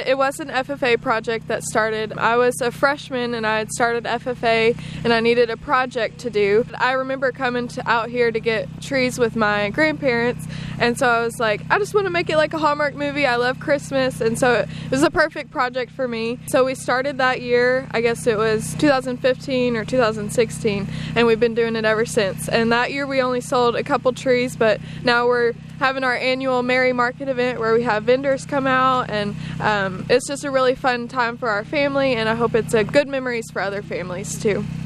It was an FFA project that started. I was a freshman and I had started FFA and I needed a project to do. I remember coming out here to get trees with my grandparents, and so I was like, I just want to make it like a Hallmark movie. I love Christmas, and so it was a perfect project for me. So we started that year, I guess it was 2015 or 2016, and we've been doing it ever since. And that year we only sold a couple trees, but now we're having our annual Merry Market event where we have vendors come out, and it's just a really fun time for our family, and I hope it's a good memories for other families too.